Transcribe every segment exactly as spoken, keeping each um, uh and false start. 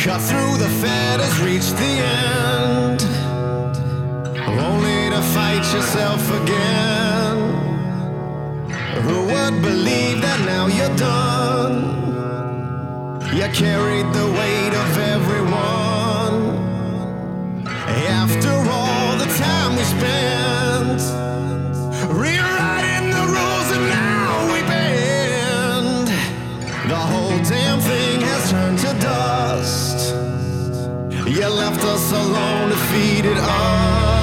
Cut through the fetters, reach the end, only to fight yourself again. Who would believe that now you're done? You carried the weight of everyone. After all the time we spent rewriting the rules and now we bend. The whole damn thing has turned to dust. You left us alone, defeated us.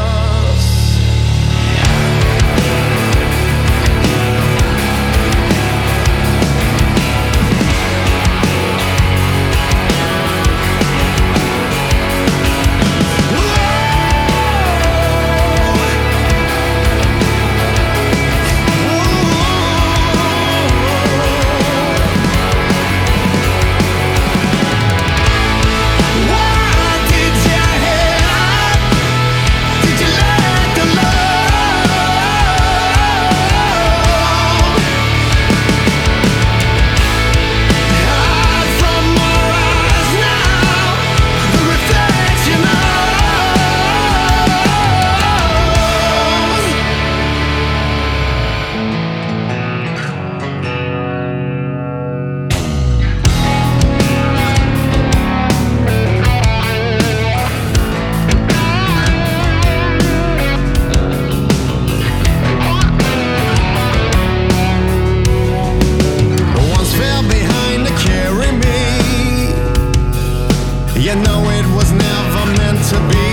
You know it was never meant to be.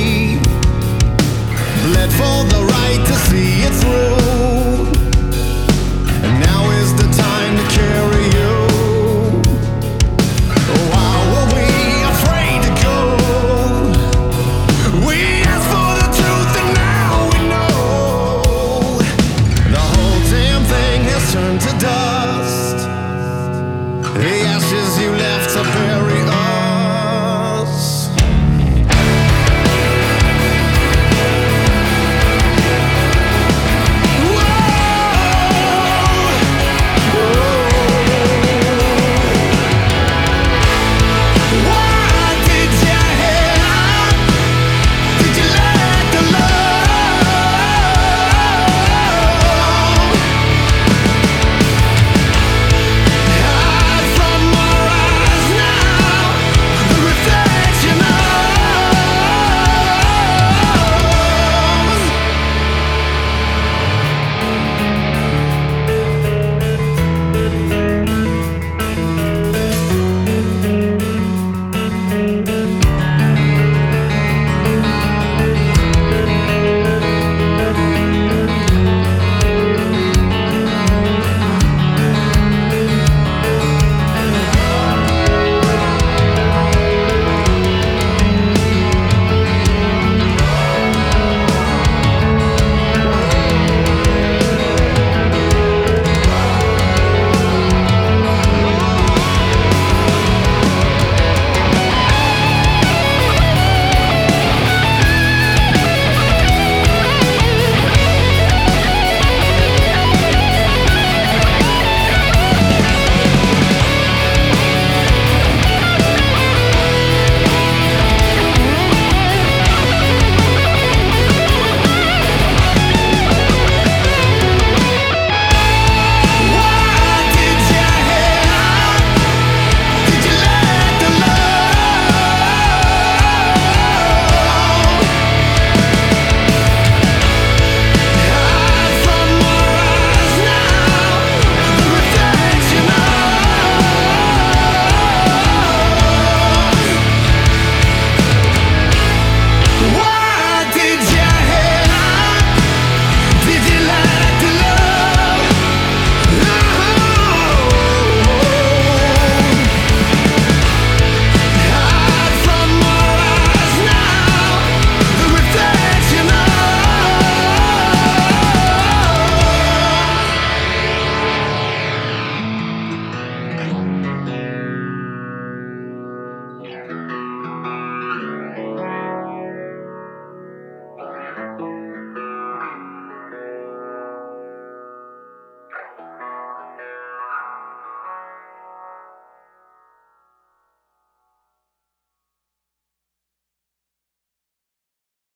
Bled for the right to see it through, and now is the time to carry you. Why were we afraid to go? We asked for the truth and now we know. The whole damn thing has turned to dust. The ashes you left